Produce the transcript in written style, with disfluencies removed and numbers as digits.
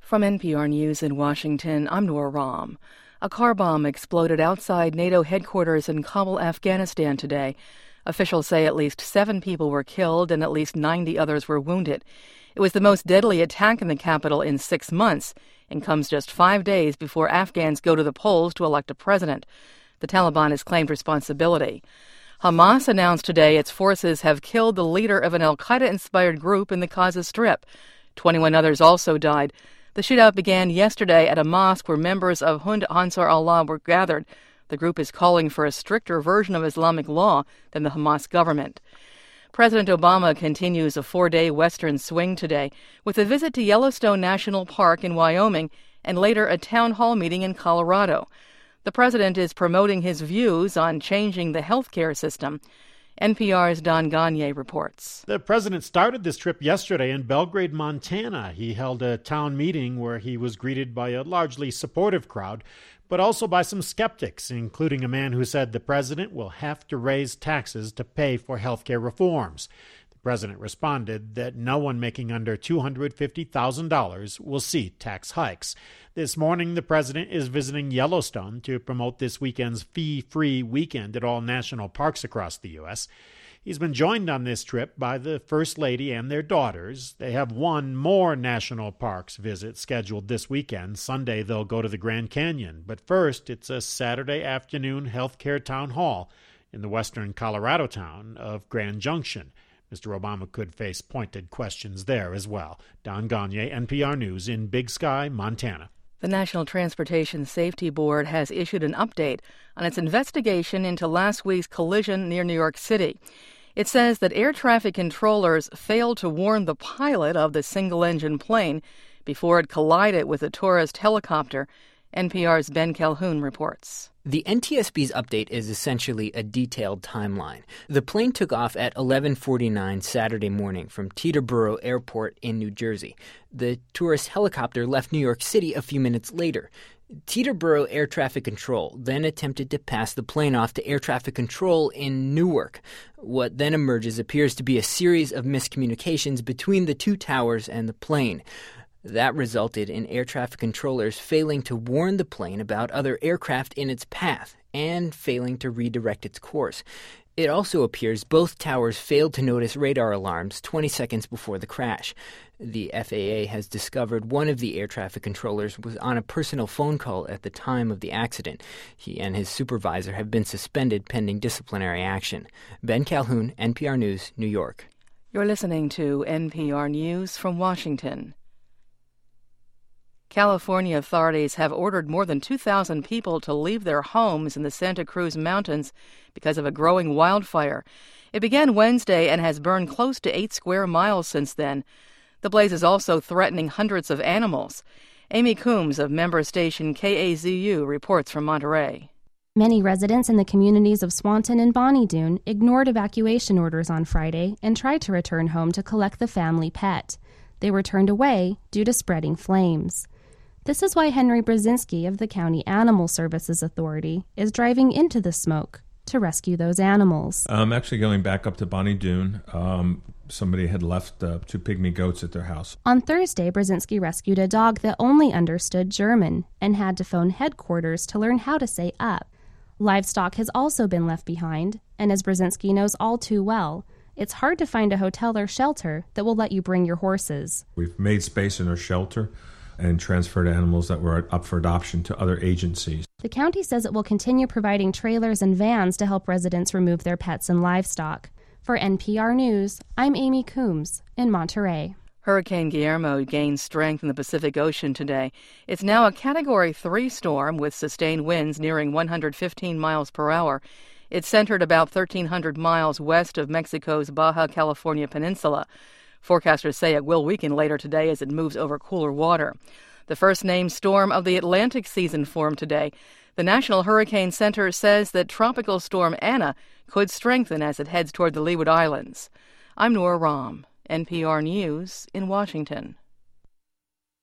From NPR News in Washington, I'm Noor Ram. A car bomb exploded outside NATO headquarters in Kabul, Afghanistan today. Officials say at least 7 people were killed and at least 90 others were wounded. It was the most deadly attack in the capital in 6 months and comes just 5 days before Afghans go to the polls to elect a president. The Taliban has claimed responsibility. Hamas announced today its forces have killed the leader of an al-Qaeda-inspired group in the Gaza Strip. 21 others also died. The shootout began yesterday at a mosque where members of Hund Ansar Allah were gathered. The group is calling for a stricter version of Islamic law than the Hamas government. President Obama continues a 4-day Western swing today with a visit to Yellowstone National Park in Wyoming and later a town hall meeting in Colorado. The president is promoting his views on changing the healthcare system. NPR's Don Gagné reports. The president started this trip yesterday in Belgrade, Montana. He held a town meeting where he was greeted by a largely supportive crowd, but also by some skeptics, including a man who said the president will have to raise taxes to pay for health care reforms. The president responded that no one making under $250,000 will see tax hikes. This morning, the president is visiting Yellowstone to promote this weekend's fee-free weekend at all national parks across the U.S. He's been joined on this trip by the First Lady and their daughters. They have one more national parks visit scheduled this weekend. Sunday, they'll go to the Grand Canyon. But first, it's a Saturday afternoon healthcare town hall in the western Colorado town of Grand Junction. Mr. Obama could face pointed questions there as well. Don Gagné, NPR News in Big Sky, Montana. The National Transportation Safety Board has issued an update on its investigation into last week's collision near New York City. It says that air traffic controllers failed to warn the pilot of the single-engine plane before it collided with a tourist helicopter. NPR's Ben Calhoun reports. The NTSB's update is essentially a detailed timeline. The plane took off at 11:49 Saturday morning from Teterboro Airport in New Jersey. The tourist helicopter left New York City a few minutes later. Teterboro Air Traffic Control then attempted to pass the plane off to Air Traffic Control in Newark. What then emerges appears to be a series of miscommunications between the two towers and the plane. That resulted in air traffic controllers failing to warn the plane about other aircraft in its path and failing to redirect its course. It also appears both towers failed to notice radar alarms 20 seconds before the crash. The FAA has discovered one of the air traffic controllers was on a personal phone call at the time of the accident. He and his supervisor have been suspended pending disciplinary action. Ben Calhoun, NPR News, New York. You're listening to NPR News from Washington. California authorities have ordered more than 2,000 people to leave their homes in the Santa Cruz Mountains because of a growing wildfire. It began Wednesday and has burned close to 8 square miles since then. The blaze is also threatening hundreds of animals. Amy Coombs of member station KAZU reports from Monterey. Many residents in the communities of Swanton and Bonnie Doon ignored evacuation orders on Friday and tried to return home to collect the family pet. They were turned away due to spreading flames. This is why Henry Brzezinski of the County Animal Services Authority is driving into the smoke to rescue those animals. I'm actually going back up to Bonnie Doon. Somebody had left 2 pygmy goats at their house. On Thursday, Brzezinski rescued a dog that only understood German and had to phone headquarters to learn how to say up. Livestock has also been left behind, and as Brzezinski knows all too well, it's hard to find a hotel or shelter that will let you bring your horses. We've made space in our shelter and transferred animals that were up for adoption to other agencies. The county says it will continue providing trailers and vans to help residents remove their pets and livestock. For NPR News, I'm Amy Coombs in Monterey. Hurricane Guillermo gained strength in the Pacific Ocean today. It's now a Category 3 storm with sustained winds nearing 115 miles per hour. It's centered about 1,300 miles west of Mexico's Baja California Peninsula. Forecasters say it will weaken later today as it moves over cooler water. The first named storm of the Atlantic season formed today. The National Hurricane Center says that Tropical Storm Anna could strengthen as it heads toward the Leeward Islands. I'm Noor Ram, NPR News in Washington.